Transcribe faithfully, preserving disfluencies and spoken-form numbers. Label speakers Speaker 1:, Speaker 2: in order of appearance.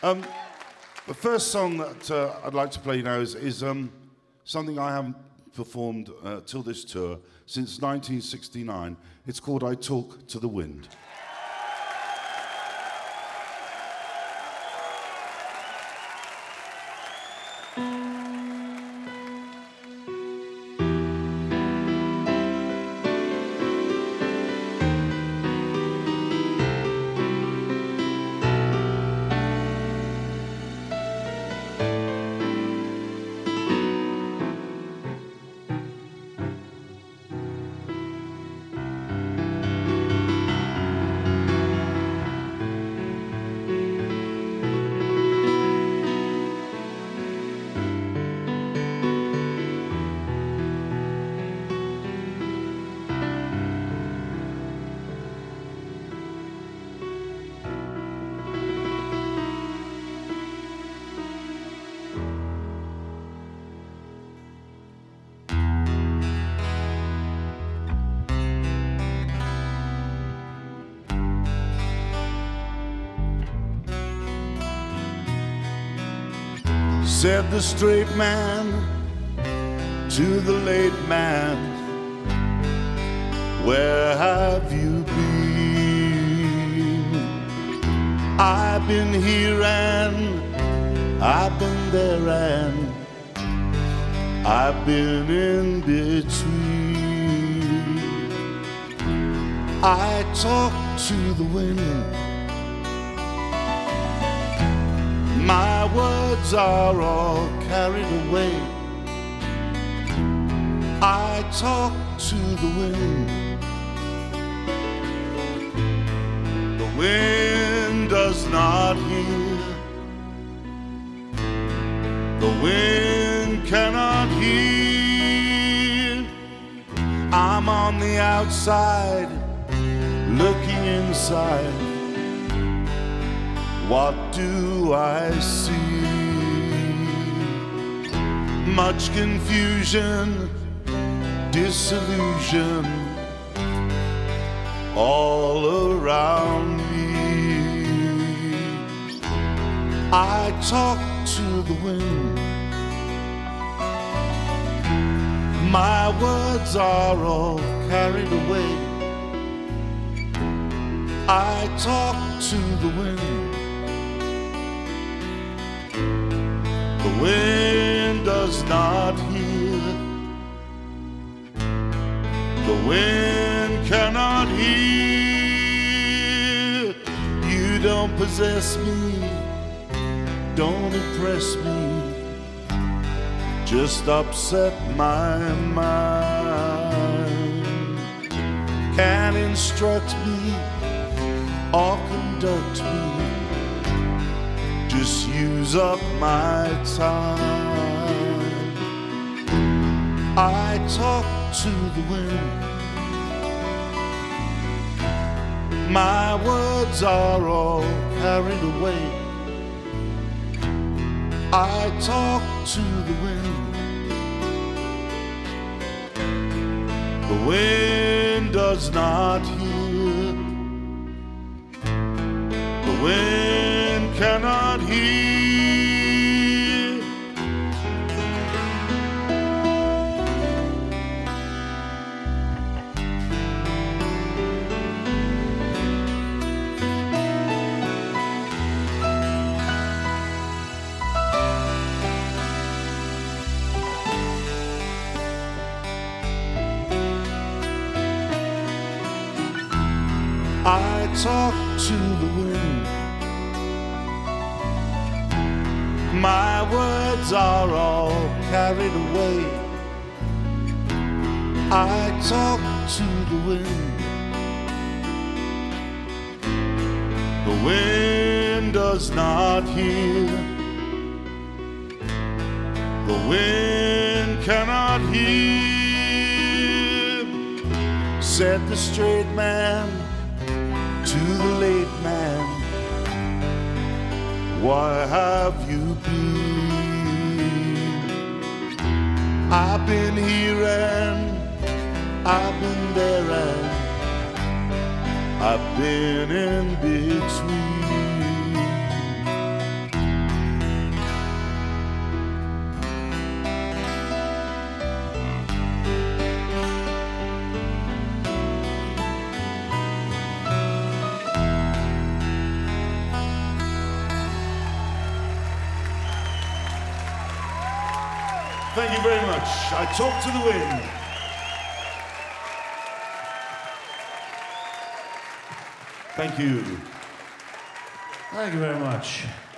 Speaker 1: Um, the first song that uh, I'd like to play now is, is um, something I haven't performed uh, till this tour since nineteen sixty-nine. It's called I Talk to the Wind. Said the straight man to the late man, where have you been? I've been here and I've been there and I've been in between. I talk to the wind, my words are all carried away. I talk to the wind, the wind does not hear, the wind cannot hear. I'm on the outside looking inside. What do I see? Much confusion, disillusion all around me. I talk to the wind, my words are all carried away. I talk to the wind, the wind does not hear, the wind cannot hear. You don't possess me, don't impress me, just upset my mind. Can't instruct me or conduct me, just use up my time. I talk to the wind, my words are all carried away. I talk to the wind, the wind does not hear, the wind cannot hear. I talk to the wind, my words are all carried away. I talk to the wind, the wind does not hear, the wind cannot hear. Said the straight man to the late man, why have you been? I've been here and I've been there and I've been in between. Thank you very much. I talk to the wind. Thank you.
Speaker 2: Thank you very much.